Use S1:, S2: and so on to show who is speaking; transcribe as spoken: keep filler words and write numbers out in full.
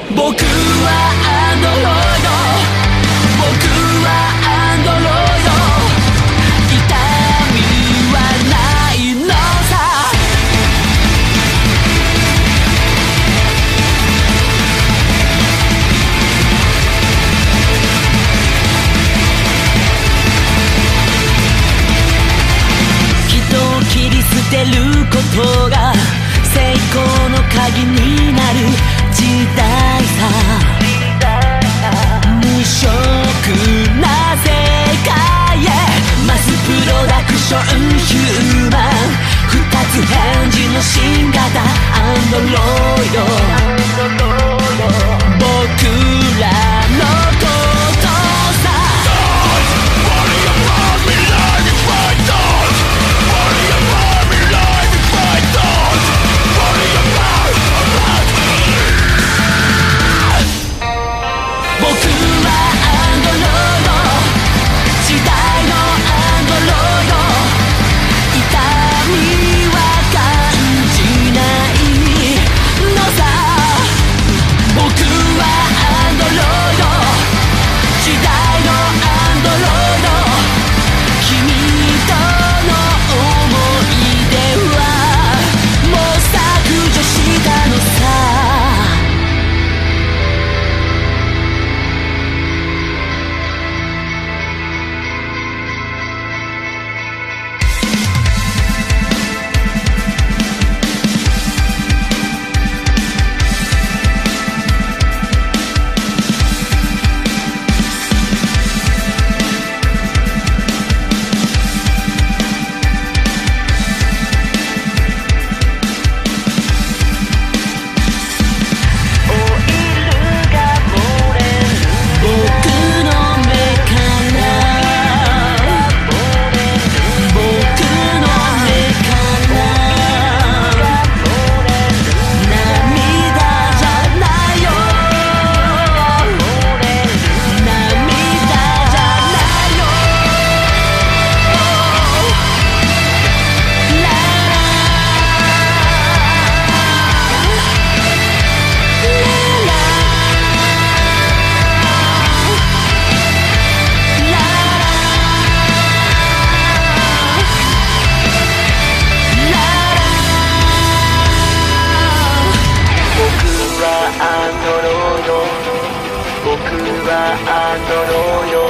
S1: 僕はアンドロイド、僕はアンドロイド、痛みはないのさ。人を切り捨てることが成功の鍵になる時代さ。無色な世界へマスプロダクションヒューマン、二つ返事の新型アンドロイド、僕らのことさ。僕はアンドロイド